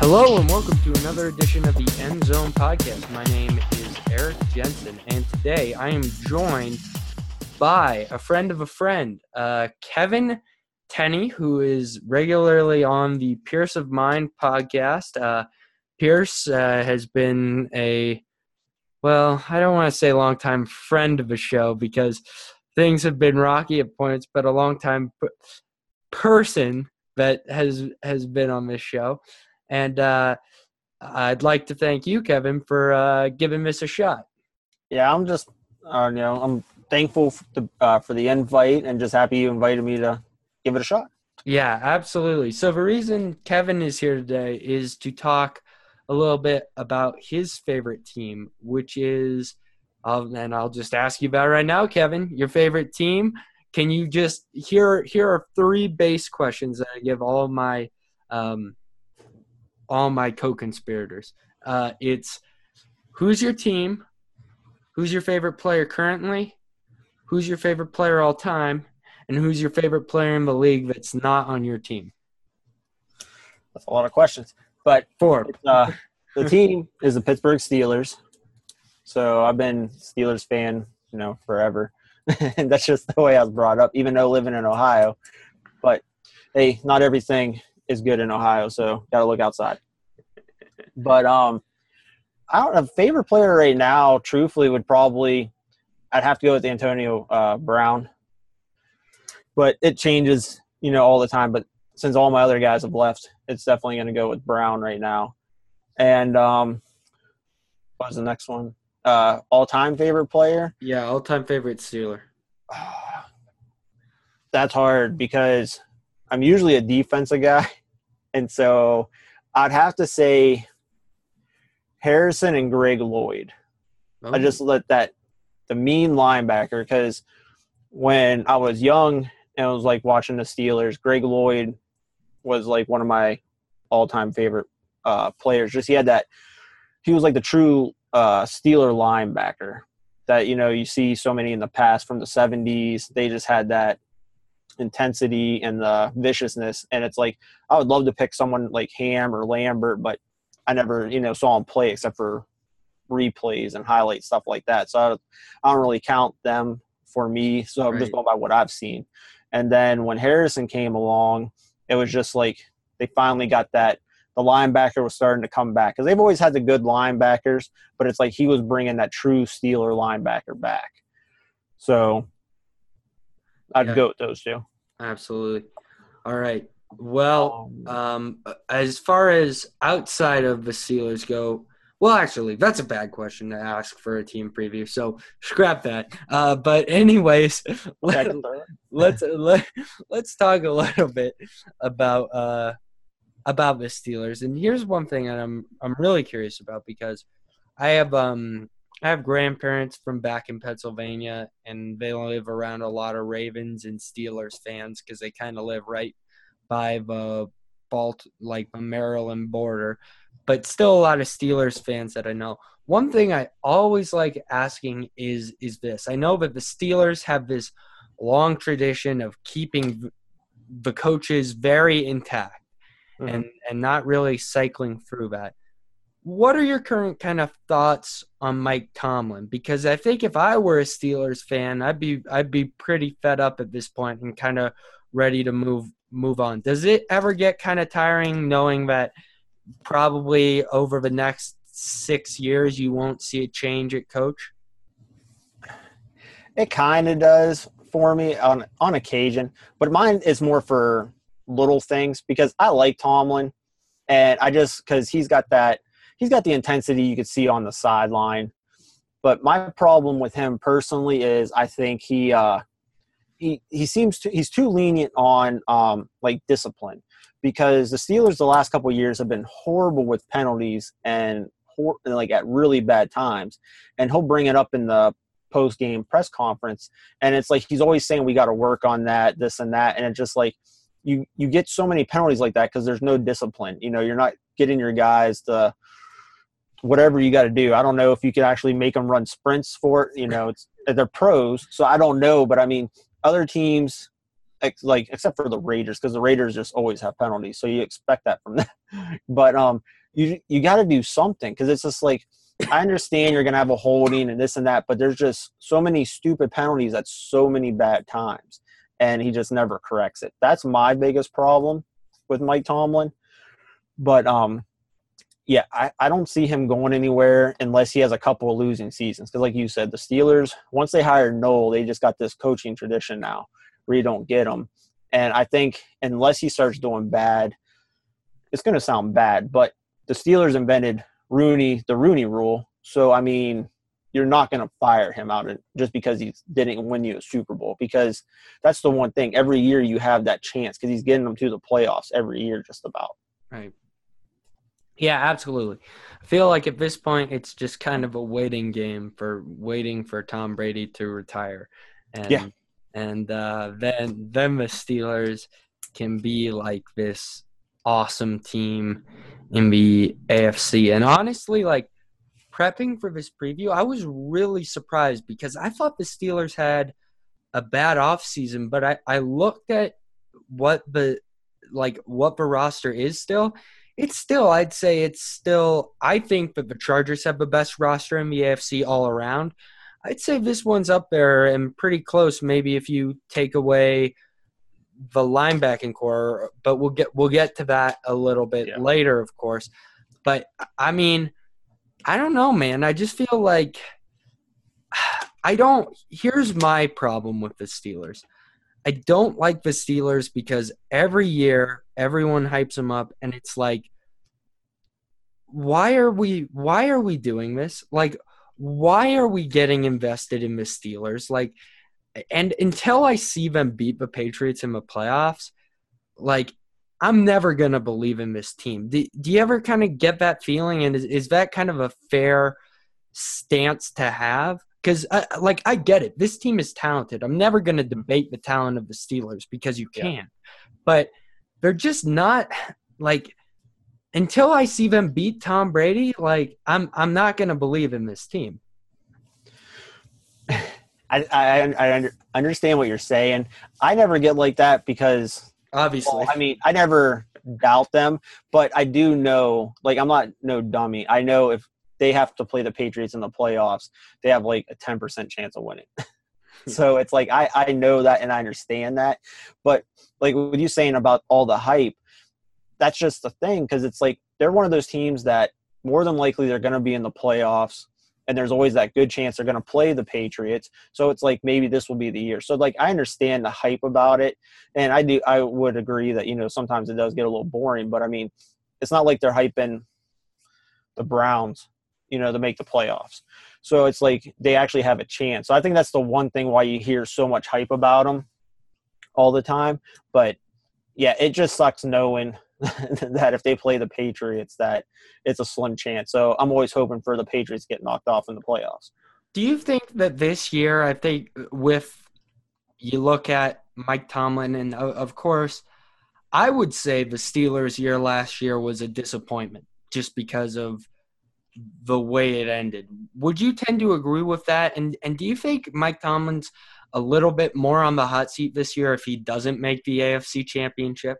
Hello and welcome to another edition of the End Zone Podcast. My name is Eric Jensen, and today I am joined by a friend of a friend, Kevin Tenney, who is regularly on the Pierce of Mind podcast. Pierce has been I don't want to say longtime friend of the show because things have been rocky at points, but a longtime person that has been on this show. And I'd like to thank you, Kevin, for giving this a shot. Yeah, I'm just, I'm thankful for the invite and just happy you invited me to give it a shot. Yeah, absolutely. So the reason Kevin is here today is to talk a little bit about his favorite team, which is, and I'll just ask you about it right now, Kevin, your favorite team. Can you just, here are three base questions that I give all my co-conspirators. It's who's your team, who's your favorite player currently, who's your favorite player all time, and who's your favorite player in the league that's not on your team? That's a lot of questions. But Four. The team is the Pittsburgh Steelers. So I've been Steelers fan, forever. And that's just the way I was brought up, even though living in Ohio. But, hey, not everything is good in Ohio, so got to look outside. But I don't know, favorite player right now, truthfully, I'd have to go with Antonio Brown. But it changes, all the time. But since all my other guys have left, it's definitely going to go with Brown right now. And what was the next one? All-time favorite player? Yeah, all-time favorite Steeler. That's hard because I'm usually a defensive guy. And so I'd have to say Harrison and Greg Lloyd. Oh. I just let the mean linebacker, because when I was young and I was like watching the Steelers, Greg Lloyd was like one of my all-time favorite players. Just he was like the true Steeler linebacker that, you see so many in the past from the 70s. They just had that intensity and the viciousness, and it's like I would love to pick someone like Ham or Lambert, but I never saw him play except for replays and highlight stuff like that, so I don't really count them for me. So I'm just going by what I've seen. And then when Harrison came along, it was just like they finally got that the linebacker was starting to come back, because they've always had the good linebackers, but it's like he was bringing that true Steeler linebacker back. So I'd go with those two. Absolutely. All right. Well, as far as outside of the Steelers go, well, actually, that's a bad question to ask for a team preview, so scrap that. But anyways, let's talk a little bit about the Steelers. And here's one thing that I'm really curious about, because I have grandparents from back in Pennsylvania, and they live around a lot of Ravens and Steelers fans because they kind of live right by the Maryland border, but still a lot of Steelers fans that I know. One thing I always like asking is this. I know that the Steelers have this long tradition of keeping the coaches very intact and not really cycling through that. What are your current kind of thoughts on Mike Tomlin? Because I think if I were a Steelers fan, I'd be pretty fed up at this point and kind of ready to move on. Does it ever get kind of tiring knowing that probably over the next 6 years you won't see a change at coach? It kind of does for me on occasion, but mine is more for little things, because I like Tomlin, and because he's got the intensity you could see on the sideline. But my problem with him personally is I think he's too lenient on discipline, because the Steelers the last couple of years have been horrible with penalties and at really bad times, and he'll bring it up in the post-game press conference, and it's like he's always saying we got to work on that, this and that, and it's just like you get so many penalties like that because there's no discipline. You're not getting your guys to whatever you got to do. I don't know if you could actually make them run sprints for it. They're pros, so I don't know. But I mean, other teams except for the Raiders, because the Raiders just always have penalties, so you expect that from them. But you got to do something, because it's just like, I understand you're going to have a holding and this and that, but there's just so many stupid penalties at so many bad times, and he just never corrects it. That's my biggest problem with Mike Tomlin. But yeah, I don't see him going anywhere unless he has a couple of losing seasons. Because like you said, the Steelers, once they hired Noel, they just got this coaching tradition now where you don't get them. And I think unless he starts doing bad, it's going to sound bad, but the Steelers invented the Rooney rule. So, I mean, you're not going to fire him out just because he didn't win you a Super Bowl, because that's the one thing. Every year you have that chance, because he's getting them to the playoffs every year just about. Right. Yeah, absolutely. I feel like at this point it's just kind of a waiting game waiting for Tom Brady to retire. And then the Steelers can be like this awesome team in the AFC. And honestly, like, prepping for this preview, I was really surprised because I thought the Steelers had a bad offseason, but I looked at what the roster is still. I'd say I think that the Chargers have the best roster in the AFC all around. I'd say this one's up there and pretty close, maybe if you take away the linebacking core, but we'll get to that a little bit later, of course. But I mean, I don't know, man. I just feel like here's my problem with the Steelers. I don't like the Steelers because every year everyone hypes them up, and it's like, why are we doing this? Like, why are we getting invested in the Steelers? Like, and until I see them beat the Patriots in the playoffs, like, I'm never going to believe in this team. Do you ever kind of get that feeling? And is that kind of a fair stance to have? Because, I get it. This team is talented. I'm never going to debate the talent of the Steelers because you can't. Yeah. But they're just not, like, until I see them beat Tom Brady, like, I'm not going to believe in this team. I understand what you're saying. I never get like that because – obviously. Well, I mean, I never doubt them, but I do know, like, I'm not no dummy. I know if they have to play the Patriots in the playoffs, they have like a 10% chance of winning. So it's like, I know that and I understand that. But like with you saying about all the hype, that's just the thing, because it's like they're one of those teams that more than likely they're going to be in the playoffs. And there's always that good chance they're going to play the Patriots. So it's like maybe this will be the year. So, like, I understand the hype about it. And I would agree that, sometimes it does get a little boring. But, I mean, it's not like they're hyping the Browns, to make the playoffs. So it's like they actually have a chance. So I think that's the one thing why you hear so much hype about them all the time. But, yeah, it just sucks knowing – that if they play the Patriots, that it's a slim chance. So I'm always hoping for the Patriots to get knocked off in the playoffs. Do you think that this year, I think you look at Mike Tomlin, and of course, I would say the Steelers' year last year was a disappointment just because of the way it ended. Would you tend to agree with that? And do you think Mike Tomlin's a little bit more on the hot seat this year if he doesn't make the AFC Championship?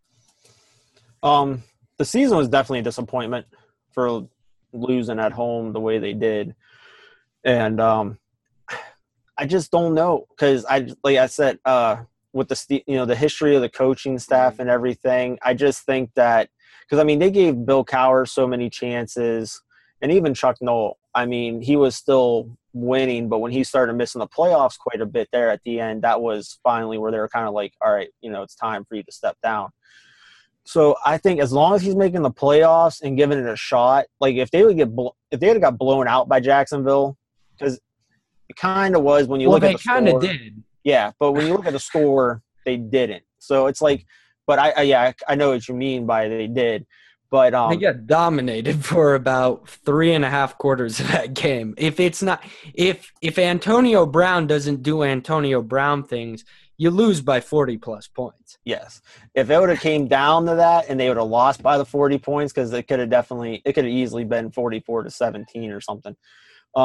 The season was definitely a disappointment for losing at home the way they did. And I just don't know, because like I said, with the history of the coaching staff and everything, I just think that because, I mean, they gave Bill Cowher so many chances, and even Chuck Noll. I mean, he was still winning, but when he started missing the playoffs quite a bit there at the end, that was finally where they were kind of like, all right, it's time for you to step down. So I think as long as he's making the playoffs and giving it a shot, like if they had got blown out by Jacksonville, because it kind of was when you look at the score. Well, they kind of did. Yeah, but when you look at the score, they didn't. So it's like, but I know what you mean by they did. But they got dominated for about 3.5 quarters of that game. If Antonio Brown doesn't do Antonio Brown things, you lose by 40-plus points. Yes. If it would have came down to that and they would have lost by the 40 points, because it could have easily been 44-17 or something,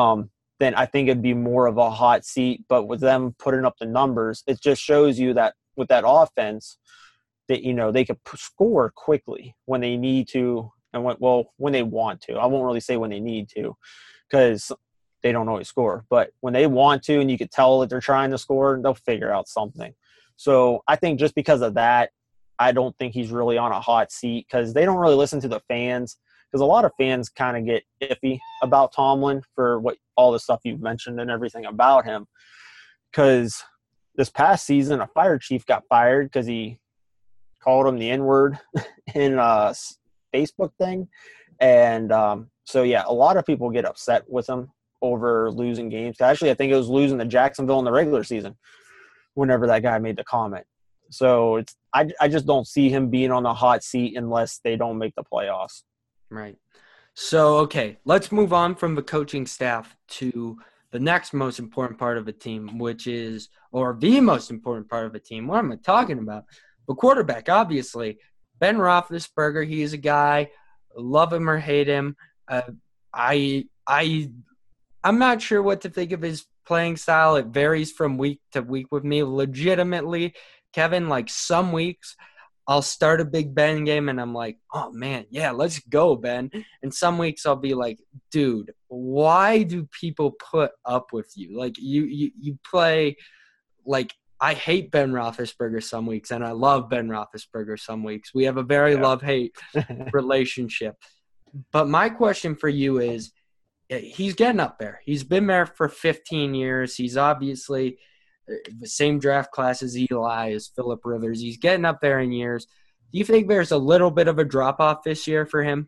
then I think it'd be more of a hot seat. But with them putting up the numbers, it just shows you that with that offense that, they could score quickly when they need to and when they want to. I won't really say when they need to because they don't always score. But when they want to and you could tell that they're trying to score, they'll figure out something. So I think just because of that, I don't think he's really on a hot seat because they don't really listen to the fans. Because a lot of fans kind of get iffy about Tomlin for all the stuff you've mentioned and everything about him. Because this past season, a fire chief got fired because he called him the N-word in a Facebook thing. And so, yeah, a lot of people get upset with him over losing games. Actually, I think it was losing to Jacksonville in the regular season whenever that guy made the comment. So I just don't see him being on the hot seat unless they don't make the playoffs. Right. So, okay, let's move on from the coaching staff to the next most important part of a team, which is – or the most important part of a team. What am I talking about? The quarterback, obviously. Ben Roethlisberger, he is a guy, love him or hate him. I'm not sure what to think of his playing style. It varies from week to week with me. Legitimately, Kevin, like some weeks – I'll start a Big Ben game and I'm like, oh man, yeah, let's go, Ben. And some weeks I'll be like, dude, why do people put up with you? Like you play like I hate Ben Roethlisberger some weeks and I love Ben Roethlisberger some weeks. We have a very love-hate relationship. But my question for you is, he's getting up there. He's been there for 15 years. He's obviously the same draft class as Eli, as Phillip Rivers. He's getting up there in years. Do you think there's a little bit of a drop-off this year for him?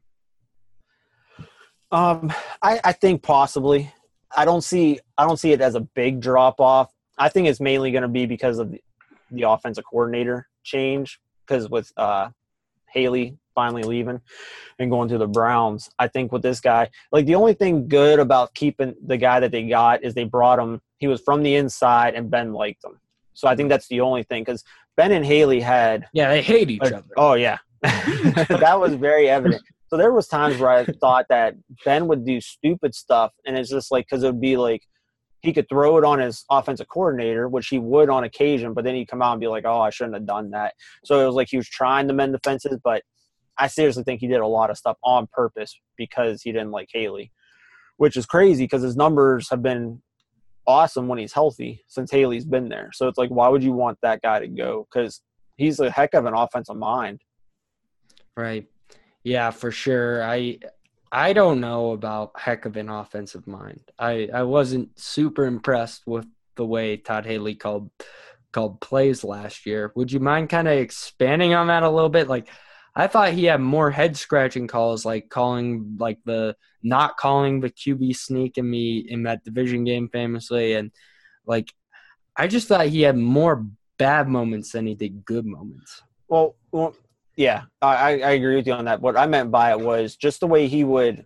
I think possibly. I don't see it as a big drop-off. I think it's mainly going to be because of the offensive coordinator change, because with Haley finally leaving and going to the Browns. I think with this guy, like the only thing good about keeping the guy that they got is they brought him. He was from the inside, and Ben liked him. So I think that's the only thing, because Ben and Haley had – yeah, they hate each other. Oh, yeah. That was very evident. So there was times where I thought that Ben would do stupid stuff, and it's just like – because it would be like he could throw it on his offensive coordinator, which he would on occasion, but then he'd come out and be like, oh, I shouldn't have done that. So it was like he was trying to mend the fences, but I seriously think he did a lot of stuff on purpose because he didn't like Haley, which is crazy because his numbers have been – awesome when he's healthy since Haley's been there. So it's like, why would you want that guy to go? Because he's a heck of an offensive mind. Right. Yeah, for sure. I don't know about heck of an offensive mind. I wasn't super impressed with the way Todd Haley called plays last year. Would you mind kind of expanding on that a little bit? Like, I thought he had more head-scratching calls, like calling, like not calling the QB sneak in that division game famously. And, like, I just thought he had more bad moments than he did good moments. Well yeah, I agree with you on that. What I meant by it was just the way he would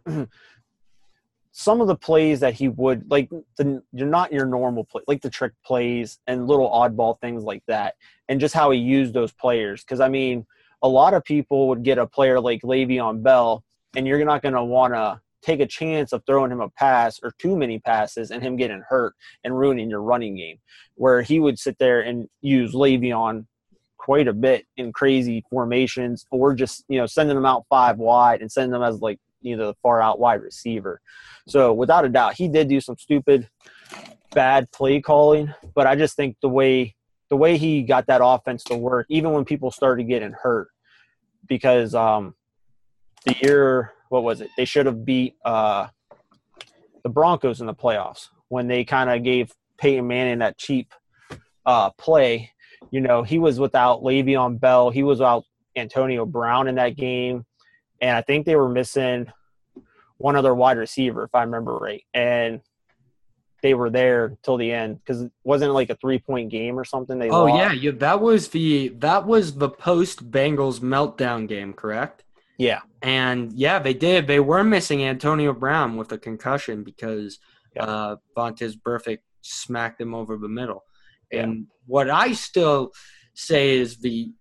– some of the plays that he would – like, you're not your normal play, like the trick plays and little oddball things like that, and just how he used those players. Because, I mean – a lot of people would get a player like Le'Veon Bell, and you're not going to want to take a chance of throwing him a pass or too many passes and him getting hurt and ruining your running game, where he would sit there and use Le'Veon quite a bit in crazy formations, or just, sending him out 5 wide and sending him as like the far out wide receiver. So without a doubt, he did do some stupid, bad play calling, but I just think the way he got that offense to work, even when people started getting hurt, because the year, what was it? They should have beat the Broncos in the playoffs when they kind of gave Peyton Manning that cheap play. He was without Le'Veon Bell. He was without Antonio Brown in that game. And I think they were missing one other wide receiver, if I remember right. And they were there till the end, because it wasn't like a 3-point game or something. They lost. Yeah, that was the post Bengals meltdown game, correct? Yeah, and yeah, they did. They were missing Antonio Brown with a concussion because Vontaze Burfict smacked him over the middle. Yeah. And what I still say is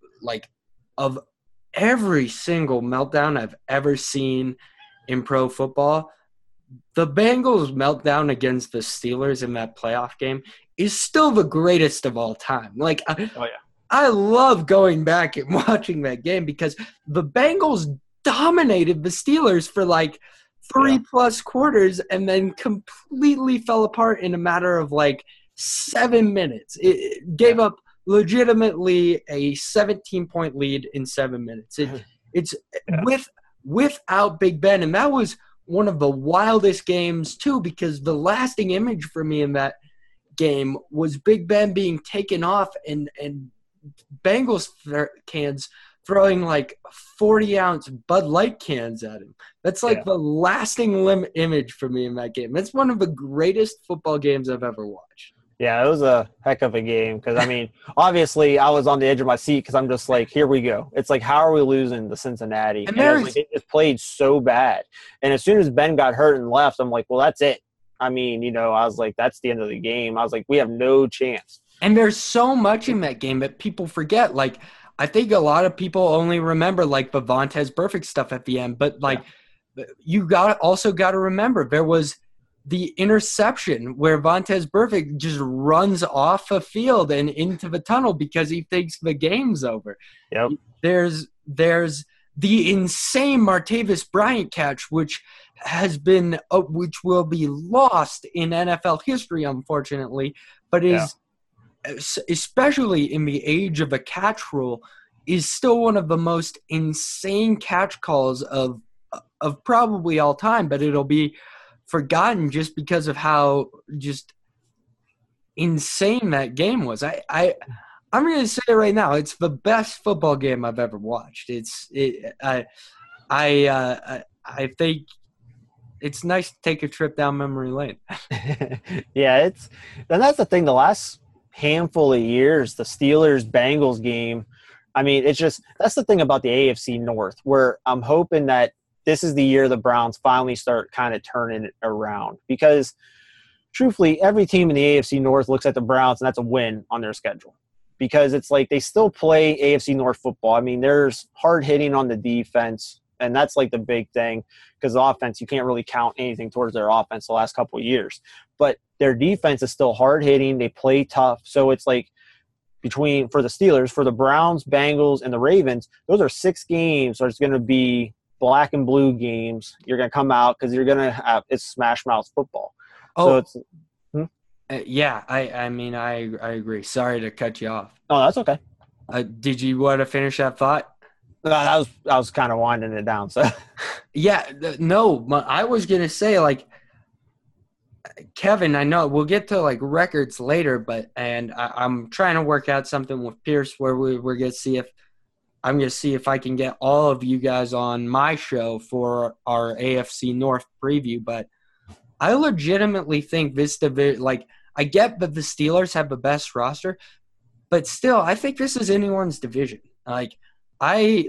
of every single meltdown I've ever seen in pro football, the Bengals meltdown against the Steelers in that playoff game is still the greatest of all time. Oh, yeah. I love going back and watching that game because the Bengals dominated the Steelers for like Yeah. 3+ quarters and then completely fell apart in a matter of like 7 minutes. It gave up legitimately a 17-point lead in 7 minutes. It's Yeah. without Big Ben, and that was one of the wildest games too because the lasting image for me in that game was Big Ben being taken off and Bengals cans throwing like 40-ounce Bud Light cans at him. That's like Yeah. the lasting image for me in that game. That's one of the greatest football games I've ever watched. Yeah, it was a heck of a game because, I mean, obviously I was on the edge of my seat because I'm just like, here we go. It's like, how are we losing to Cincinnati? And And it's like, it just played so bad. And as soon as Ben got hurt and left, I'm like, well, that's it. I mean, I was like, that's the end of the game. I was like, we have no chance. And there's so much in that game that people forget. Like, I think a lot of people only remember like the Vontaze Burfict stuff at the end, but like you also got to remember there was the interception where Vontaze Burfict just runs off a field and into the tunnel because he thinks the game's over. Yep. There's the insane Martavis Bryant catch, which will be lost in NFL history, unfortunately, but is especially in the age of a catch rule, is still one of the most insane catch calls of probably all time, but it'll be forgotten just because of how just insane that game was. I'm going to say it right now. It's the best football game I've ever watched. I think it's nice to take a trip down memory lane. Yeah, and that's the thing. The last handful of years, the Steelers-Bengals game, I mean, that's the thing about the AFC North, where I'm hoping that this is the year the Browns finally start kind of turning it around. Because, truthfully, every team in the AFC North looks at the Browns, and that's a win on their schedule. Because it's like they still play AFC North football. I mean, there's hard hitting on the defense, and that's like the big thing. Because the offense, you can't really count anything towards their offense the last couple of years. But their defense is still hard hitting. They play tough. So it's like for the Steelers, for the Browns, Bengals, and the Ravens, those are 6 games. So it's going to be black and blue games. You're going to come out because you're going to have it's smash mouth football. Oh, so it's yeah. I mean, I agree. Sorry to cut you off. Oh, that's okay. Did you want to finish that thought? No, I was kind of winding it down. So yeah, no, I was gonna say like Kevin. I know we'll get to like records later, but I'm trying to work out something with Pierce where we're gonna see if I'm gonna see if I can get all of you guys on my show for our AFC North preview. But I legitimately think this division, like I get that the Steelers have the best roster, but still, I think this is anyone's division. I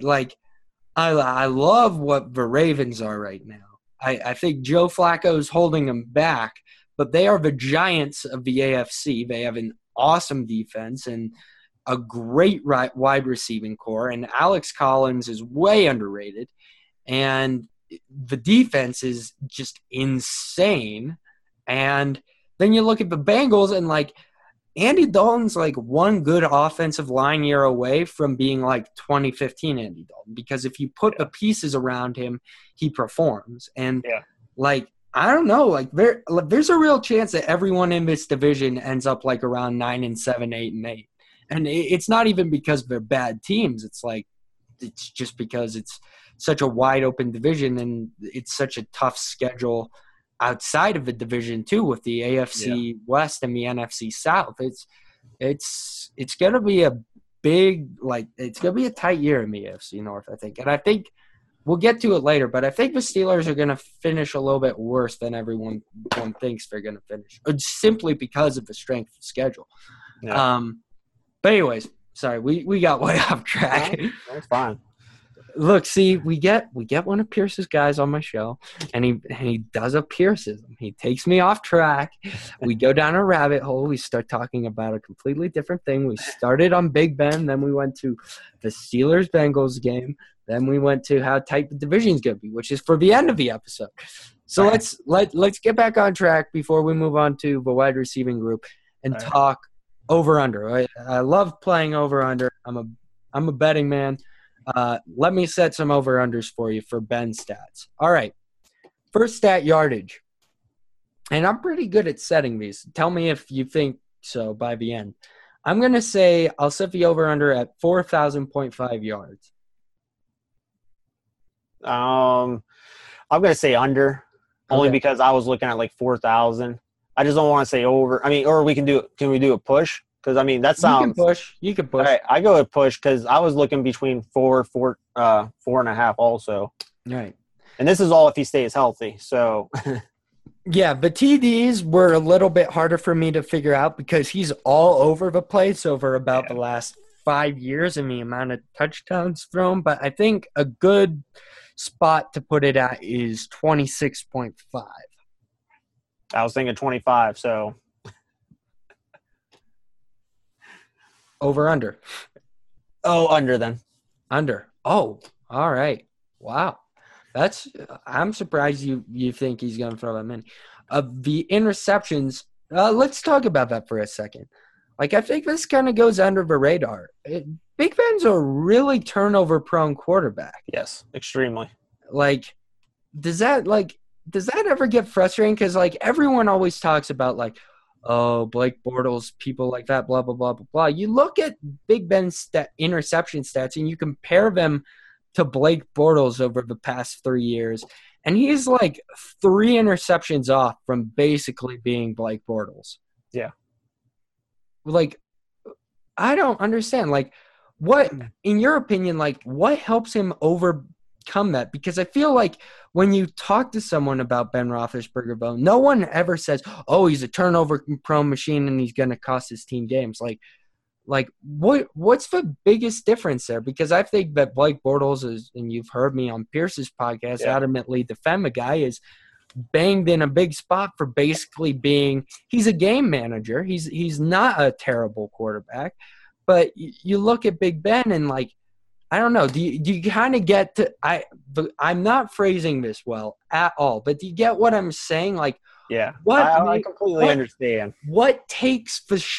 love what the Ravens are right now. I think Joe Flacco is holding them back, but they are the Giants of the AFC. They have an awesome defense and a great wide receiving core, and Alex Collins is way underrated, and the defense is just insane. And then you look at the Bengals, and like Andy Dalton's like one good offensive line year away from being like 2015 Andy Dalton, because if you put the pieces around him, he performs. And like, I don't know, like there's a real chance that everyone in this division ends up like around 9-7, 8-8. And it's not even because they're bad teams. It's like, it's just because it's such a wide open division and it's such a tough schedule outside of the division too, with the AFC West and the NFC South. It's gonna be a big, like, it's gonna be a tight year in the AFC North, I think. And I think we'll get to it later, but I think the Steelers are gonna finish a little bit worse than everyone thinks they're gonna finish, simply because of the strength of the schedule. But anyways, sorry, we got way off track. That's fine. Look, see, we get one of Pierce's guys on my show, and he does a Pierceism. He takes me off track. We go down a rabbit hole. We start talking about a completely different thing. We started on Big Ben, then we went to the Steelers-Bengals game, then we went to how tight the division's going to be, which is for the end of the episode. So let's get back on track before we move on to the wide receiving group and talk Over under. I love playing over under. I'm a betting man. Let me set some over unders for you for Ben stats. All right. First stat, yardage. And I'm pretty good at setting these. Tell me if you think so by the end. I'm going to say I'll set the over under at 4,000.5 yards. I'm gonna say under, only Okay. because I was looking at like 4,000. I just don't want to say over. I mean, or we can do. Can we do a push? Because I mean, that You can sounds. push. You can All push. right, I go with push because I was looking between 4.5 also, All right. and this is all if he stays healthy. So Yeah, the TDs were a little bit harder for me to figure out because he's all over the place over about the yeah, last 5 years and the amount of touchdowns thrown. But I think a good spot to put it at is 26.5. I was thinking 25. So Over under. under then. Under. Oh, all right. Wow. I'm surprised you think he's going to throw that many. The interceptions, let's talk about that for a second. Like, I think this kind of goes under the radar. Big Ben's a really turnover-prone quarterback. Yes, extremely. Like, does that ever get frustrating? Because, like, everyone always talks about, like, oh, Blake Bortles, people like that, blah, blah, blah, blah, blah. You look at Big Ben's interception stats and you compare them to Blake Bortles over the past 3 years, and he's like 3 interceptions off from basically being Blake Bortles. Yeah. Like, I don't understand. Like, what, in your opinion, like, what helps him overcome that? Because I feel like when you talk to someone about Ben Roethlisberger, though, no one ever says, oh, he's a turnover-prone machine and he's going to cost his team games. Like what's the biggest difference there? Because I think that Blake Bortles is, and you've heard me on Pierce's podcast adamantly defend the guy, is banged in a big spot for basically being – he's a game manager. He's not a terrible quarterback. But you look at Big Ben and, like, I don't know. Do you kind of get to – I'm not phrasing this well at all, but do you get what I'm saying? Like, Yeah, I completely understand. What takes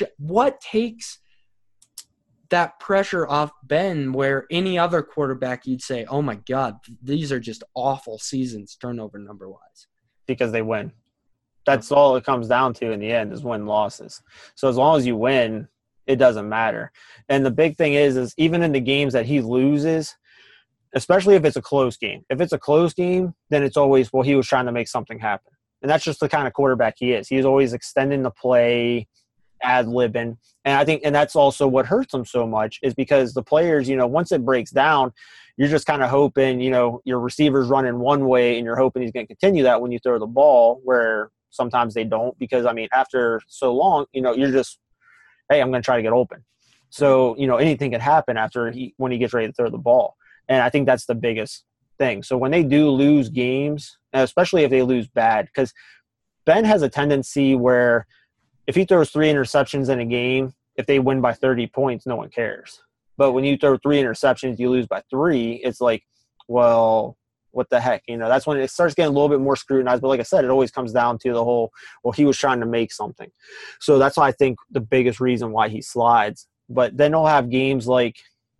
that pressure off Ben where any other quarterback you'd say, oh my God, these are just awful seasons turnover number wise? Because they win. That's all it comes down to in the end is win losses. So as long as you win, it doesn't matter. And the big thing is even in the games that he loses, especially if it's a close game. If it's a close game, then it's always, well, he was trying to make something happen. And that's just the kind of quarterback he is. He's always extending the play, ad-libbing. And I think, and that's also what hurts him so much is because the players, once it breaks down, you're just kind of hoping, your receiver's running one way and you're hoping he's going to continue that when you throw the ball, where sometimes they don't because, I mean, after so long, you're just, hey, I'm going to try to get open. So, anything can happen when he gets ready to throw the ball. And I think that's the biggest thing. So when they do lose games, especially if they lose bad, because Ben has a tendency where if he throws 3 interceptions in a game, if they win by 30 points, no one cares. But when you throw 3 interceptions, you lose by 3, it's like, well, what the heck? That's when it starts getting a little bit more scrutinized. But like I said, it always comes down to the whole, well, he was trying to make something. So that's why I think the biggest reason why he slides. But then he'll have games like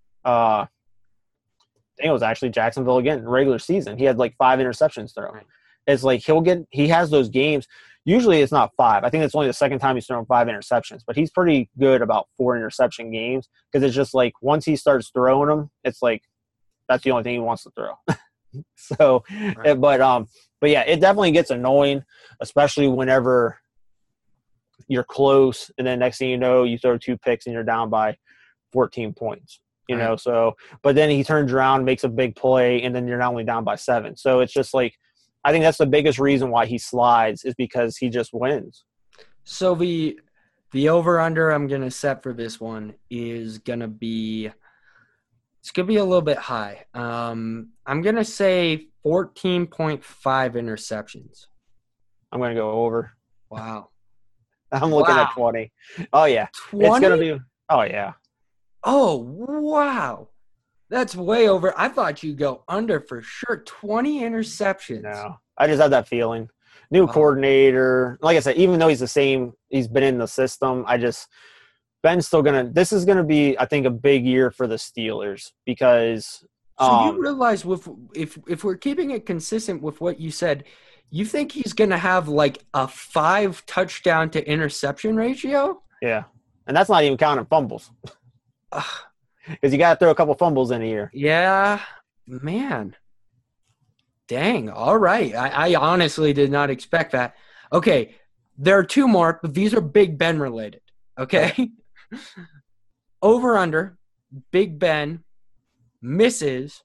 I think it was actually Jacksonville again, regular season. He had like 5 interceptions thrown. It's like he has those games. Usually it's not 5. I think it's only the second time he's thrown 5 interceptions, but he's pretty good about 4 interception games because it's just like once he starts throwing them, it's like that's the only thing he wants to throw. So, right. But yeah, it definitely gets annoying, especially whenever you're close and then next thing you know, you throw 2 picks and you're down by 14 points. So, but then he turns around, makes a big play, and then you're not only down by 7. So it's just like, I think that's the biggest reason why he slides is because he just wins. So the over-under I'm going to set for this one is going to be – it's going to be a little bit high. I'm going to say 14.5 interceptions. I'm going to go over. Wow. I'm looking at 20. Oh, yeah. 20? It's going to be – oh, yeah. Oh, wow. That's way over. I thought you'd go under for sure. 20 interceptions. No, I just had that feeling. New coordinator. Like I said, even though he's the same, he's been in the system. Ben's still gonna. This is gonna be, I think, a big year for the Steelers because. So you realize if we're keeping it consistent with what you said, you think he's going to have like a 5 touchdown to interception ratio? Yeah, and that's not even counting fumbles. Because you got to throw a couple fumbles in a year. Yeah, man. Dang. All right. I honestly did not expect that. Okay, there are 2 more, but these are Big Ben related. Okay. Over under, Big Ben misses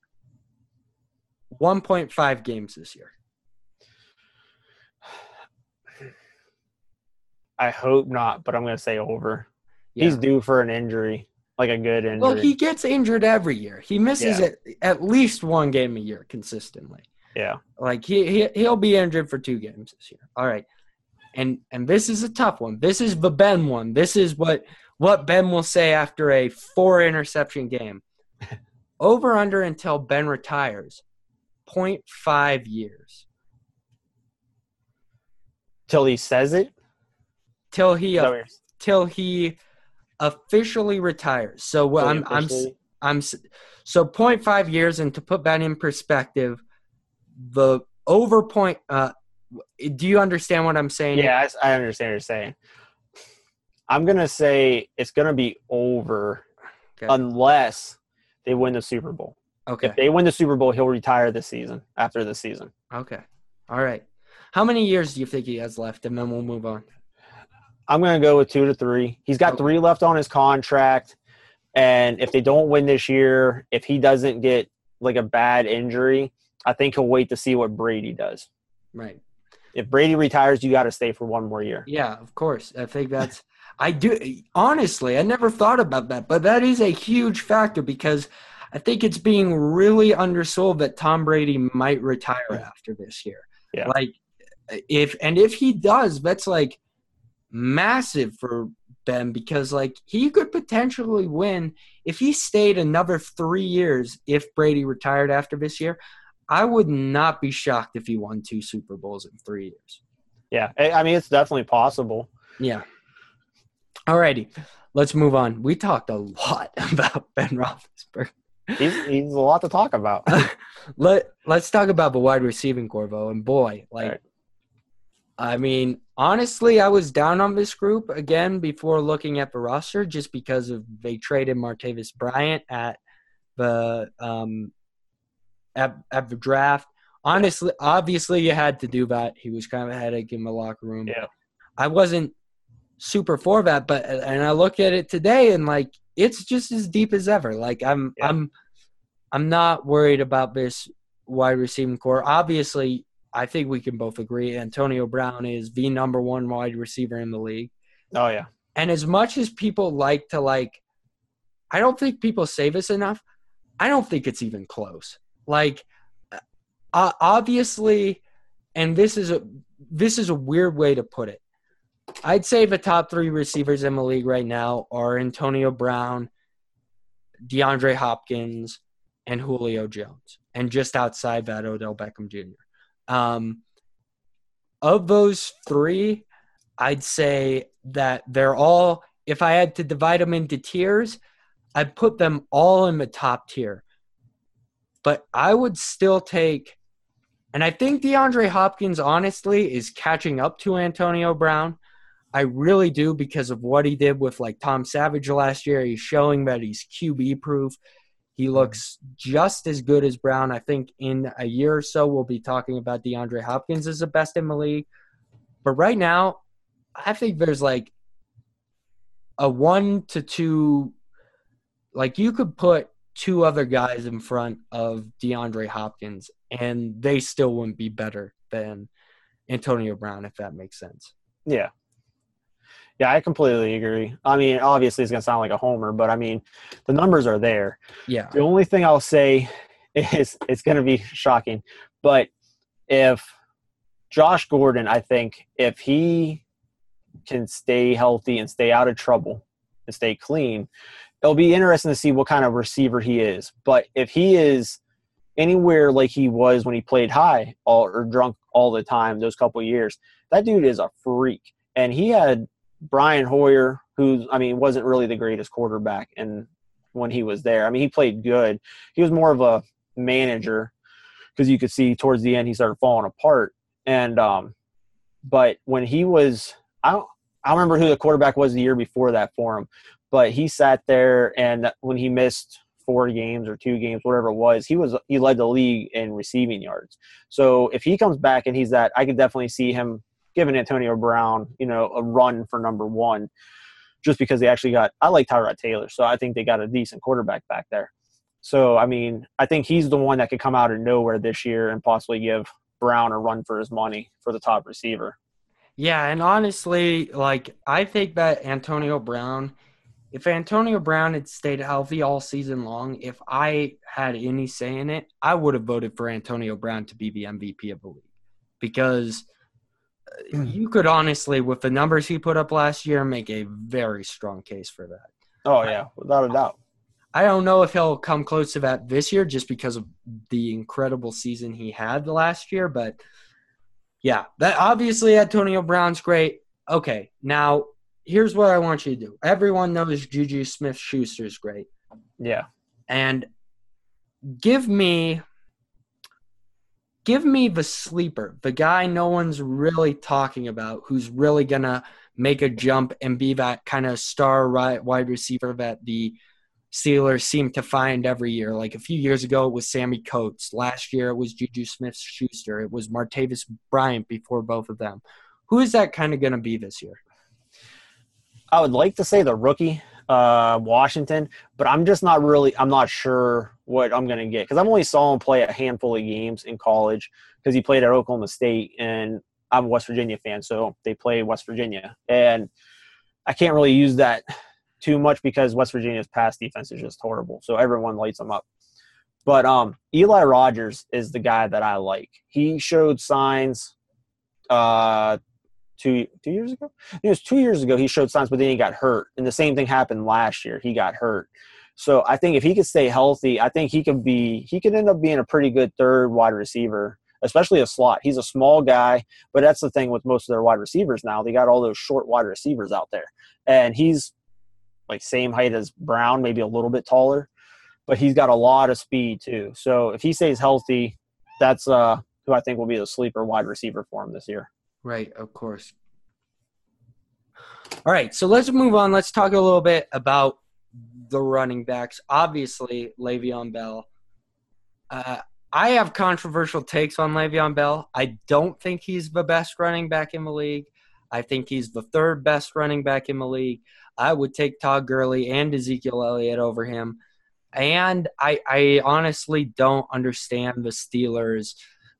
1.5 games this year. I hope not, but I'm going to say over. Yeah. He's due for an injury, like a good injury. Well, he gets injured every year. He misses at least 1 game a year consistently. Yeah. Like he'll be injured for 2 games this year. All right. And this is a tough one. This is the Ben one. This is what Ben will say after a 4 interception game. Over under until Ben retires, 0.5 years. Till he says it? Till he officially retires. So so 0.5 years, and to put that in perspective, the over point. Do you understand what I'm saying? Yeah, I understand what you're saying. I'm gonna say it's gonna be over, unless they win the Super Bowl. Okay. If they win the Super Bowl, he'll retire this season. After the season. Okay. All right. How many years do you think he has left, and then we'll move on? I'm going to go with 2 to 3. He's got 3 left on his contract, and if they don't win this year, if he doesn't get like a bad injury, I think he'll wait to see what Brady does. Right. If Brady retires, you got to stay for 1 more year. Yeah, of course. I think that's – I do – honestly, I never thought about that, but that is a huge factor because I think it's being really undersold that Tom Brady might retire after this year. Yeah. Like, if he does, that's like – massive for Ben because like he could potentially win if he stayed another 3 years. If Brady retired after this year, I would not be shocked if he won 2 Super Bowls in 3 years. Yeah, I mean it's definitely possible. Yeah. Alrighty, let's move on. We talked a lot about Ben Roethlisberger. He's a lot to talk about. Let's talk about the wide receiving corps, and boy, like. Right. I mean, honestly, I was down on this group again before looking at the roster just because of they traded Martavis Bryant at the draft. Honestly, obviously, you had to do that. He was kind of a headache in the locker room. Yeah, I wasn't super for that, and I look at it today and like it's just as deep as ever. Like I'm not worried about this wide receiving corps. Obviously. I think we can both agree Antonio Brown is the number 1 wide receiver in the league. Oh, yeah. And as much as people like to I don't think people say this enough. I don't think it's even close. Like, obviously, and this is a weird way to put it. I'd say the top 3 receivers in the league right now are Antonio Brown, DeAndre Hopkins, and Julio Jones. And just outside that, Odell Beckham Jr. Of those 3, I'd say that they're all, if I had to divide them into tiers, I'd put them all in the top tier. But I would still take, and I think DeAndre Hopkins, honestly, is catching up to Antonio Brown. I really do because of what he did with, like, Tom Savage last year. He's showing that he's QB-proof. He looks just as good as Brown. I think in a year or so we'll be talking about DeAndre Hopkins as the best in the league. But right now, I think there's like a 1 to 2 – like you could put 2 other guys in front of DeAndre Hopkins, and they still wouldn't be better than Antonio Brown, if that makes sense. Yeah. Yeah, I completely agree. I mean, obviously it's going to sound like a homer, but I mean, the numbers are there. Yeah. The only thing I'll say is it's going to be shocking, but if Josh Gordon, I think if he can stay healthy and stay out of trouble and stay clean, it'll be interesting to see what kind of receiver he is. But if he is anywhere like he was when he played high or drunk all the time those couple of years, that dude is a freak. And he had Brian Hoyer, who, I mean, wasn't really the greatest quarterback and when he was there. I mean, he played good. He was more of a manager because you could see towards the end he started falling apart. And but when he was – I don't remember who the quarterback was the year before that for him, but he sat there, and when he missed 4 games or 2 games, whatever it was, he led the league in receiving yards. So if he comes back and he's that, I could definitely see him giving Antonio Brown, a run for number 1, just because they actually got – I like Tyrod Taylor, so I think they got a decent quarterback back there. So, I mean, I think he's the one that could come out of nowhere this year and possibly give Brown a run for his money for the top receiver. Yeah, and honestly, I think that if Antonio Brown had stayed healthy all season long, if I had any say in it, I would have voted for Antonio Brown to be the MVP of the league. Because you could honestly, with the numbers he put up last year, make a very strong case for that. Oh, yeah, without a doubt. I don't know if he'll come close to that this year just because of the incredible season he had last year. But, yeah, that obviously Antonio Brown's great. Okay, now here's what I want you to do. Everyone knows Juju Smith-Schuster's great. Yeah. And give me the sleeper, the guy no one's really talking about, who's really going to make a jump and be that kind of star wide receiver that the Steelers seem to find every year. Like a few years ago, it was Sammy Coates. Last year, it was Juju Smith-Schuster. It was Martavis Bryant before both of them. Who is that kind of going to be this year? I would like to say the rookie, Washington, but I'm not sure what I'm going to get because I've only saw him play a handful of games in college because he played at Oklahoma State, and I'm a West Virginia fan, so they play West Virginia. And I can't really use that too much because West Virginia's pass defense is just horrible, so everyone lights them up. But Eli Rogers is the guy that I like. He showed signs 2 years ago? It was 2 years ago he showed signs, but then he got hurt. And the same thing happened last year. He got hurt. So I think if he could stay healthy, I think he could end up being a pretty good third wide receiver, especially a slot. He's a small guy, but that's the thing with most of their wide receivers now. They got all those short wide receivers out there. And he's like same height as Brown, maybe a little bit taller, but he's got a lot of speed too. So if he stays healthy, that's who I think will be the sleeper wide receiver for him this year. Right, of course. All right, so let's move on. Let's talk a little bit about the running backs. Obviously, Le'Veon Bell. I have controversial takes on Le'Veon Bell. I don't think he's the best running back in the league. I think he's the third best running back in the league. I would take Todd Gurley and Ezekiel Elliott over him. And I honestly don't understand the Steelers.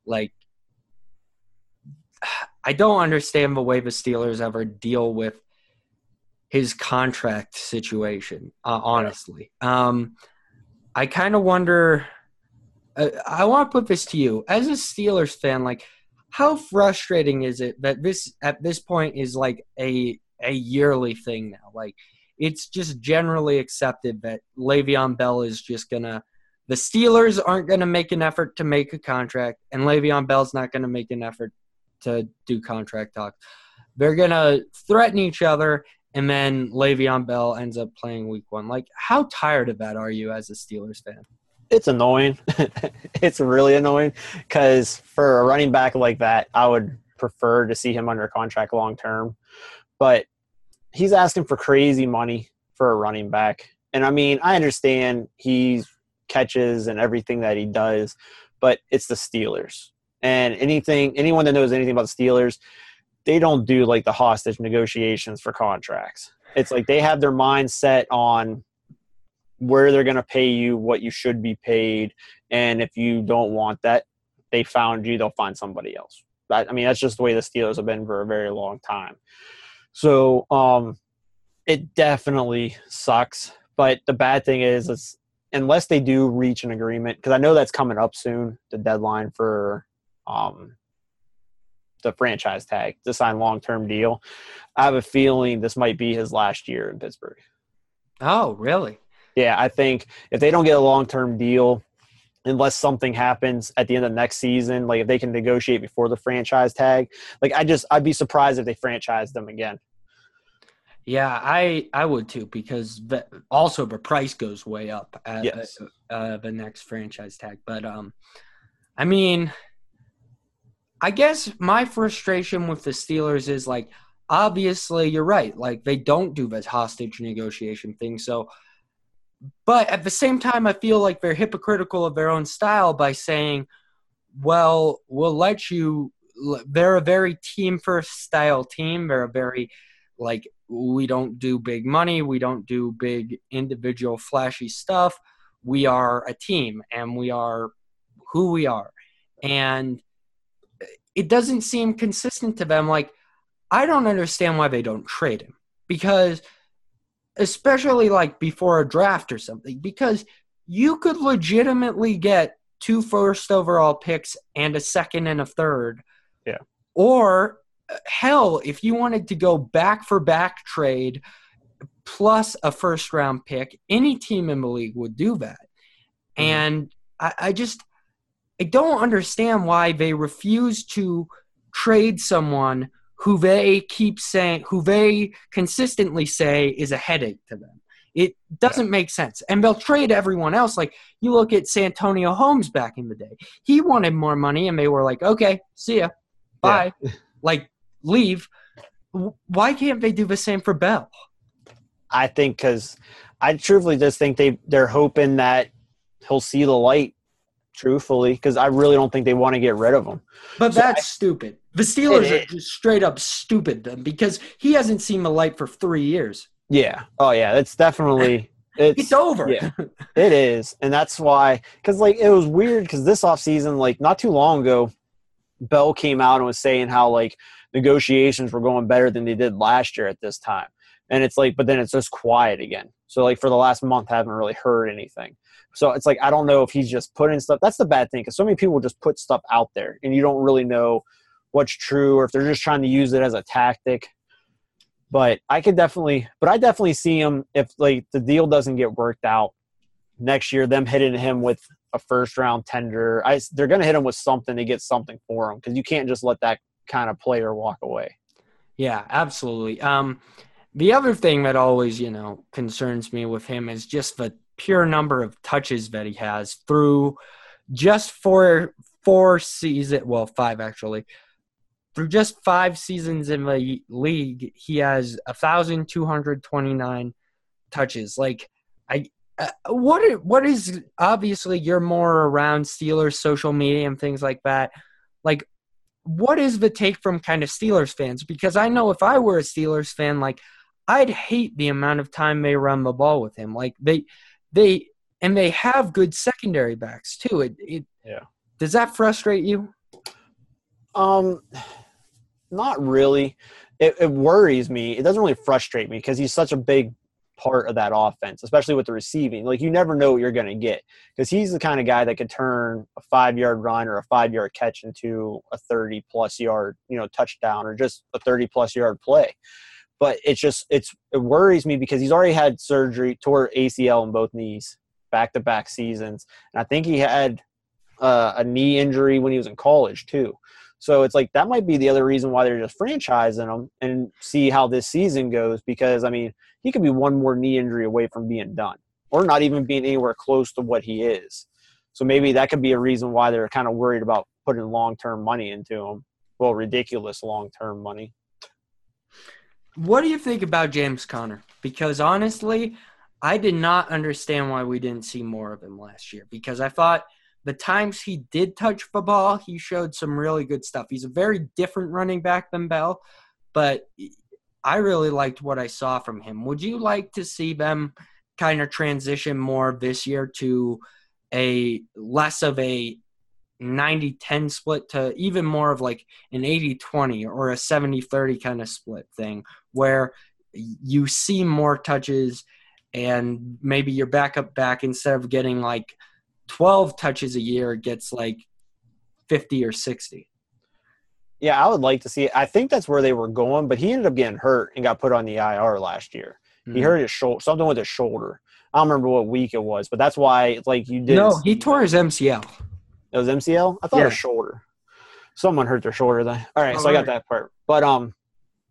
I don't understand the way the Steelers ever deal with his contract situation, honestly. I kind of wonder I want to put this to you. As a Steelers fan, how frustrating is it that this at this point is like a yearly thing now? It's just generally accepted that Le'Veon Bell is just gonna – the Steelers aren't going to make an effort to make a contract, and Le'Veon Bell's not going to make an effort to do contract talk. They're going to threaten each other, and then Le'Veon Bell ends up playing week 1. How tired of that are you as a Steelers fan? It's annoying. It's really annoying because for a running back like that, I would prefer to see him under contract long term. But he's asking for crazy money for a running back. And, I mean, I understand he catches and everything that he does, but it's the Steelers. And anyone that knows anything about the Steelers, they don't do the hostage negotiations for contracts. It's they have their mind set on where they're going to pay you, what you should be paid. And if you don't want that, they found you, they'll find somebody else. That's just the way the Steelers have been for a very long time. So it definitely sucks. But the bad thing is unless they do reach an agreement, because I know that's coming up soon, the deadline for the franchise tag to sign long-term deal, I have a feeling this might be his last year in Pittsburgh. Oh, really? Yeah, I think if they don't get a long-term deal, unless something happens at the end of next season, if they can negotiate before the franchise tag, I'd be surprised if they franchise them again. Yeah, I would too, because also the price goes way up at Yes. the next franchise tag. But I mean, I guess my frustration with the Steelers is like, obviously you're right, like they don't do this hostage negotiation thing. So, but at the same time, I feel like they're hypocritical of their own style by saying, well, we'll let you. They're a very team first style team. They're a very, like, we don't do big money. We don't do big individual flashy stuff. We are a team and we are who we are. And it doesn't seem consistent to them. Like, I don't understand why they don't trade him, because especially like before a draft or something, because you could legitimately get 2 first overall picks and a second and a third. Yeah. Or hell, if you wanted to go back for back trade plus a first round pick, any team in the league would do that. Mm-hmm. And I don't understand why they refuse to trade someone who they consistently say is a headache to them. It doesn't make sense. And they'll trade everyone else. Like, you look at Santonio Holmes back in the day. He wanted more money, and they were like, okay, see ya. Bye. Yeah. Like, leave. Why can't they do the same for Bell? I think because I truthfully just think they're hoping that he'll see the light, truthfully, because I really don't think they want to get rid of him. But that's stupid. The Steelers are just straight up stupid then, because he hasn't seen the light for 3 years. Yeah. Oh, yeah. It's definitely – It's over. Yeah, it is. And that's why – because, like, it was weird because this offseason, like, not too long ago, Bell came out and was saying how, like, negotiations were going better than they did last year at this time. And it's like – but then it's just quiet again. So, like, for the last month, I haven't really heard anything. So it's like I don't know if he's just putting stuff – that's the bad thing, because so many people just put stuff out there and you don't really know what's true, or if they're just trying to use it as a tactic. But I definitely see him, if like the deal doesn't get worked out next year, them hitting him with a first round tender. They're going to hit him with something to get something for him, because you can't just let that kind of player walk away. Yeah, absolutely. The other thing that always, concerns me with him is just the pure number of touches that he has through just 4 seasons. Well, 5 actually. Through just 5 seasons in the league, he has 1,229 touches. Like, what is, obviously you're more around Steelers social media and things like that. Like, what is the take from kind of Steelers fans? Because I know if I were a Steelers fan, like, I'd hate the amount of time they run the ball with him. Like, they have good secondary backs too. Yeah. Does that frustrate you? Not really. It worries me. It doesn't really frustrate me, because he's such a big part of that offense, especially with the receiving. Like, you never know what you're going to get, because he's the kind of guy that could turn a 5-yard run or a 5-yard catch into a 30-plus yard, touchdown, or just a 30-plus yard play. But it worries me because he's already had surgery, tore ACL in both knees, back-to-back seasons. And I think he had a knee injury when he was in college too. So it's like that might be the other reason why they're just franchising him and see how this season goes, because, I mean, he could be one more knee injury away from being done, or not even being anywhere close to what he is. So maybe that could be a reason why they're kind of worried about putting long-term money into him. Well, ridiculous long-term money. What do you think about James Conner? Because honestly, I did not understand why we didn't see more of him last year, because I thought the times he did touch the ball, he showed some really good stuff. He's a very different running back than Bell, but I really liked what I saw from him. Would you like to see them kind of transition more this year to a less of a 90-10 split to even more of like an 80-20 or a 70-30 kind of split thing, where you see more touches and maybe your backup back, instead of getting like 12 touches a year, gets like 50 or 60? Yeah, I would like to see it. I think that's where they were going, but he ended up getting hurt and got put on the IR last year. Mm-hmm. He hurt his shoulder, something with his shoulder. I don't remember what week it was, but that's why it's like you did. No, he tore his MCL. It was MCL? I thought it was shoulder. Someone hurt their shoulder then. All right, so I got that part. But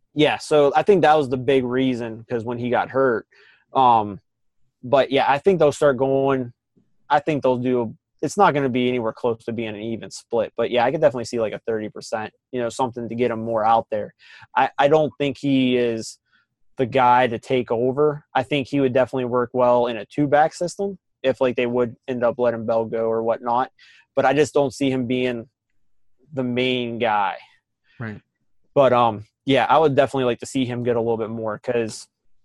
Yeah, so I think that was the big reason because when he got hurt. But yeah, I think they'll start going. I think they'll do. It's not going to be anywhere close to being an even split, but yeah, I could definitely see like a 30%. Something to get him more out there. I don't think he is the guy to take over. I think he would definitely work well in a 2-back system if like they would end up letting Bell go or whatnot. But I just don't see him being the main guy. Right. But yeah, I would definitely like to see him get a little bit more because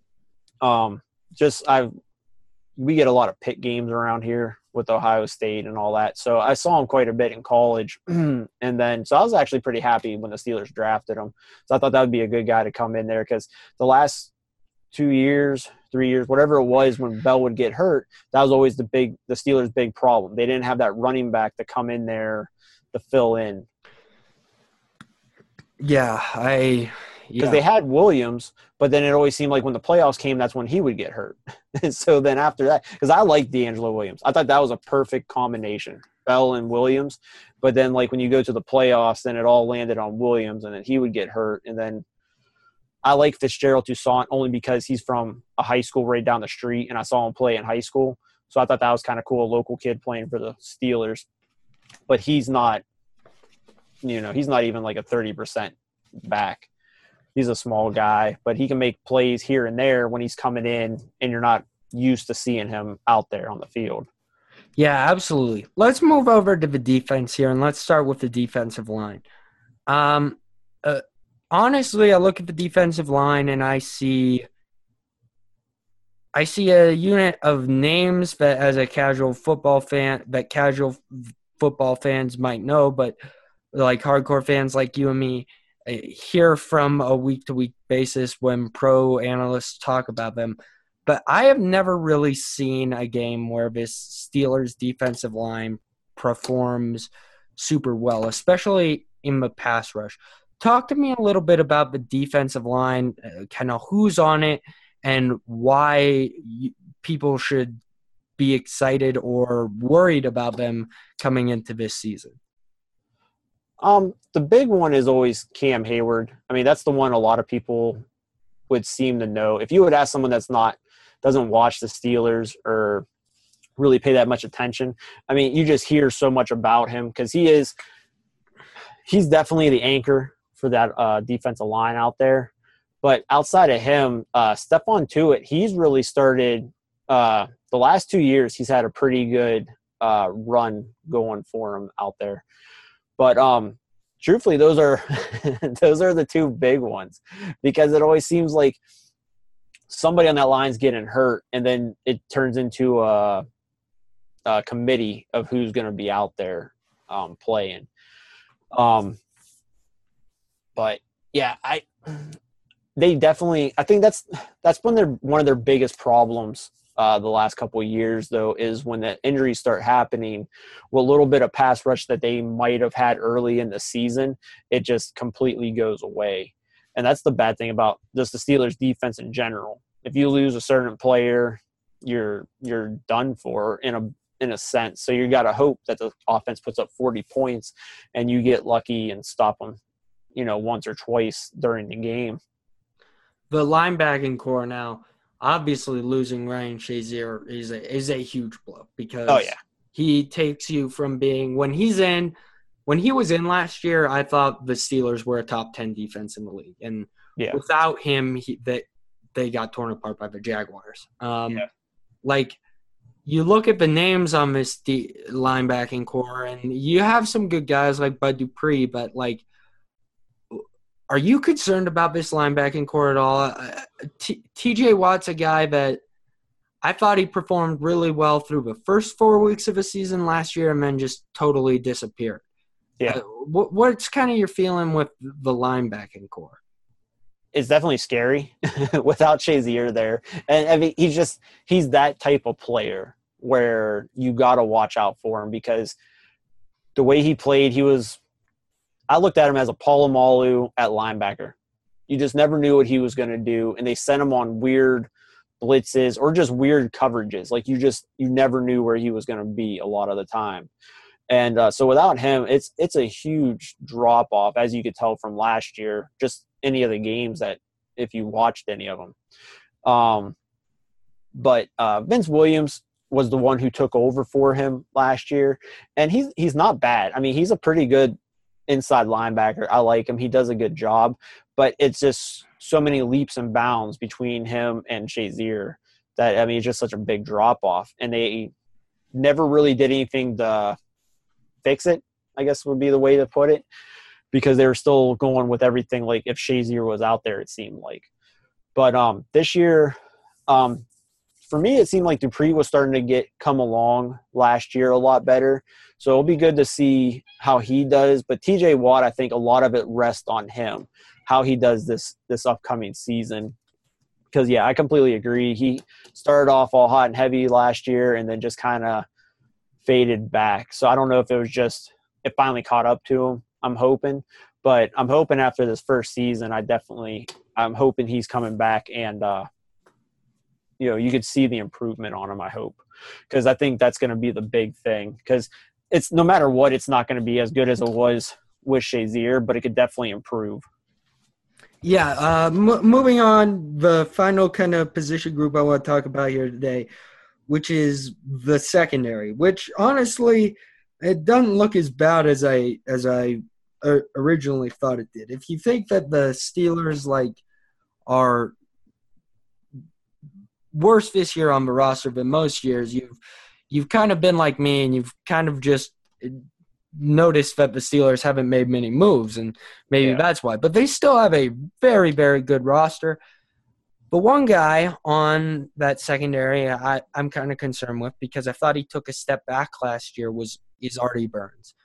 we get a lot of pit games around here with Ohio State and all that. So I saw him quite a bit in college. So I was actually pretty happy when the Steelers drafted him. So I thought that would be a good guy to come in there because the last 2 years, 3 years, whatever it was when Bell would get hurt, that was always the Steelers' big problem. They didn't have that running back to come in there to fill in. Yeah, because they had Williams, but then it always seemed like when the playoffs came, that's when he would get hurt. And so then after that, because I like DeAngelo Williams, I thought that was a perfect combination, Bell and Williams. But then like when you go to the playoffs, then it all landed on Williams, and then he would get hurt. And then I like Fitzgerald Toussaint only because he's from a high school right down the street, and I saw him play in high school. So I thought that was kind of cool, a local kid playing for the Steelers. But he's not, he's not even like a 30% back. He's a small guy, but he can make plays here and there when he's coming in and you're not used to seeing him out there on the field. Yeah, absolutely. Let's move over to the defense here, and let's start with the defensive line. Honestly, I look at the defensive line and I see a unit of names that as a casual football fan, that casual football fans might know, but like hardcore fans like you and me hear from a week-to-week basis when pro analysts talk about them. But I have never really seen a game where this Steelers defensive line performs super well, especially in the pass rush. Talk to me a little bit about the defensive line, kind of who's on it and why people should be excited or worried about them coming into this season. The big one is always Cam Hayward. I mean, that's the one a lot of people would seem to know. If you would ask someone doesn't watch the Steelers or really pay that much attention, I mean, you just hear so much about him because he's definitely the anchor for that defensive line out there. But outside of him, Stephon Tuitt, he's really started the last 2 years. He's had a pretty good run going for him out there. But truthfully, those are the two big ones because it always seems like somebody on that line's getting hurt, and then it turns into a committee of who's going to be out there playing. But yeah, they definitely. I think that's when one of their biggest problems. The last couple of years, though, is when the injuries start happening, with a little bit of pass rush that they might have had early in the season, it just completely goes away. And that's the bad thing about just the Steelers' defense in general. If you lose a certain player, you're done for in a sense. So you got to hope that the offense puts up 40 points and you get lucky and stop them, once or twice during the game. The linebacking core now. Obviously, losing Ryan Shazier is a huge blow because he takes you from being when he was in last year, I thought the Steelers were a top 10 defense in the league, and without him, they got torn apart by the Jaguars. Like you look at the names on this linebacking core, and you have some good guys like Bud Dupree, but like. Are you concerned about this linebacking core at all? TJ Watt's a guy that I thought he performed really well through the first 4 weeks of the season last year and then just totally disappeared. Yeah. What's kind of your feeling with the linebacking core? It's definitely scary without Shazier there. And I mean, he's that type of player where you got to watch out for him because the way he played, I looked at him as a Polamalu at linebacker. You just never knew what he was going to do, and they sent him on weird blitzes or just weird coverages. Like you never knew where he was going to be a lot of the time. And so without him, it's a huge drop off, as you could tell from last year, just any of the games that if you watched any of them. But Vince Williams was the one who took over for him last year, and he's not bad. I mean, he's a pretty good inside linebacker. I like him. He does a good job, but it's just so many leaps and bounds between him and Shazier that, I mean, it's just such a big drop off, and they never really did anything to fix it, I guess would be the way to put it, because they were still going with everything like if Shazier was out there, it seemed like. But this year, for me, it seemed like Dupree was starting to come along last year a lot better. So it'll be good to see how he does. But TJ Watt, I think a lot of it rests on him, how he does this upcoming season. Because, yeah, I completely agree. He started off all hot and heavy last year and then just kind of faded back. So I don't know if it was just it finally caught up to him. I'm hoping. But I'm hoping after this first season, I'm hoping he's coming back and you could see the improvement on him, I hope. Because I think that's going to be the big thing. Because it's no matter what, it's not going to be as good as it was with Shazier, but it could definitely improve. Yeah, moving on, the final kind of position group I want to talk about here today, which is the secondary, which honestly, it doesn't look as bad as I originally thought it did. If you think that the Steelers are worse this year on the roster than most years, you've kind of been like me, and you've kind of just noticed that the Steelers haven't made many moves, and maybe that's why. But they still have a very, very good roster. But one guy on that secondary I'm kind of concerned with, because I thought he took a step back last year, is Artie Burns.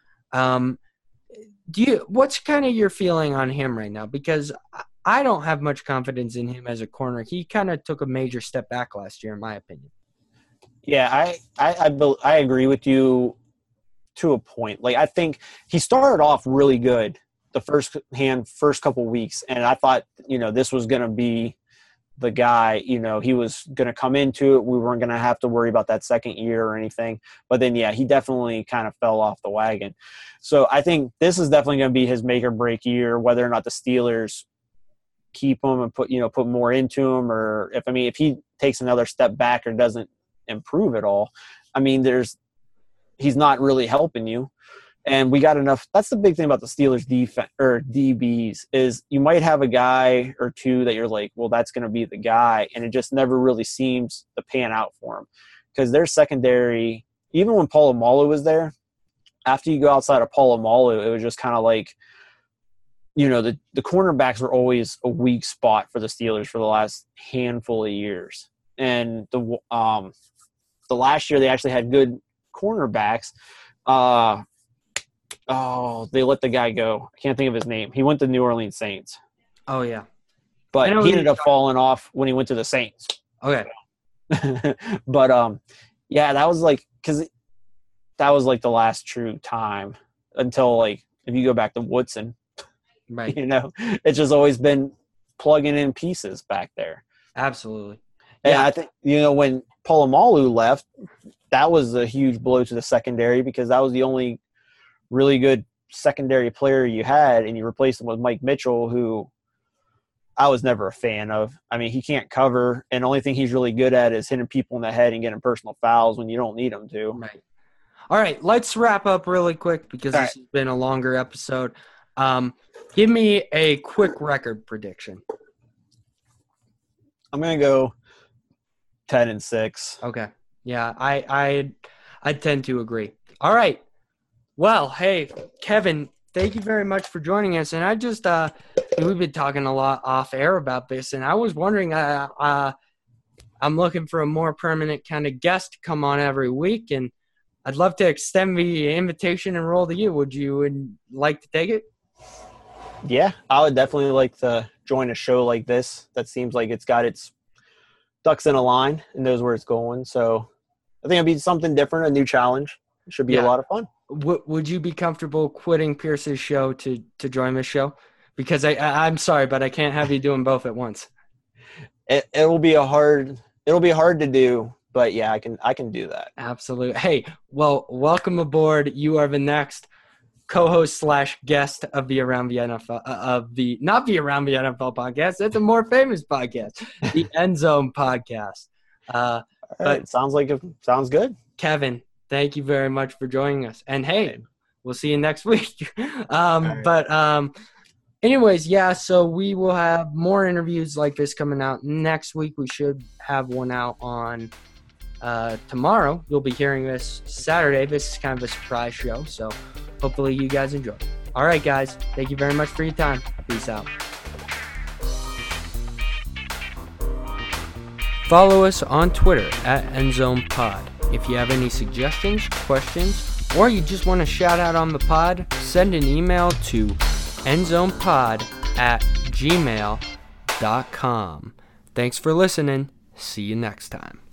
What's kind of your feeling on him right now? Because I don't have much confidence in him as a corner. He kind of took a major step back last year, in my opinion. Yeah, I agree with you to a point. Like, I think he started off really good the first couple weeks, and I thought, this was going to be the guy. He was going to come into it. We weren't going to have to worry about that second year or anything. But then, he definitely kind of fell off the wagon. So I think this is definitely going to be his make or break year, whether or not the Steelers keep him and put more into him, or if he takes another step back or doesn't improve at all. I mean, he's not really helping you. And we got enough. That's the big thing about the Steelers defense or DBs, is you might have a guy or two that you're like, well, that's going to be the guy, and it just never really seems to pan out for him, because their secondary, even when Polamalu was there, after you go outside of Polamalu, it was just kind of like, the cornerbacks were always a weak spot for the Steelers for the last handful of years. And the last year they actually had good cornerbacks. They let the guy go. I can't think of his name. He went to New Orleans Saints. Oh, yeah. But he ended up falling off when he went to the Saints. Okay. But, that was because that was the last true time until, if you go back to Woodson. Right. It's just always been plugging in pieces back there. Absolutely. And I think, when Polamalu left, that was a huge blow to the secondary, because that was the only really good secondary player you had, and you replaced him with Mike Mitchell, who I was never a fan of. I mean, he can't cover, and the only thing he's really good at is hitting people in the head and getting personal fouls when you don't need him to. Right. All right, let's wrap up really quick, because this has been a longer episode. Give me a quick record prediction. I'm going to go 10-6. Okay. Yeah, I tend to agree. All right. Well, hey, Kevin, thank you very much for joining us. And I just we've been talking a lot off air about this, and I was wondering, I'm looking for a more permanent kind of guest to come on every week, and I'd love to extend the invitation and roll to you. Would you like to take it? Yeah, I would definitely like to join a show like this that seems like it's got its ducks in a line and knows where it's going. So I think it'd be something different, a new challenge. It should be a lot of fun. Would you be comfortable quitting Pierce's show to join this show? Because I'm sorry, but I can't have you doing both at once. It'll be hard to do, but yeah, I can do that. Absolutely. Hey, well, welcome aboard. You are the next co-host slash guest of the Around the NFL not the Around the NFL podcast. That's a more famous podcast, the End Zone podcast. All right. Sounds good. Kevin, thank you very much for joining us. And hey, we'll see you next week. Right. But anyways, yeah, so we will have more interviews like this coming out next week. We should have one out on tomorrow. You'll be hearing this Saturday. This is kind of a surprise show, so hopefully you guys enjoy. All right, guys, thank you very much for your time. Peace out. Follow us on Twitter at EndZonePod. If you have any suggestions, questions, or you just want to shout out on the pod, send an email to endzonepod@gmail.com. Thanks for listening. See you next time.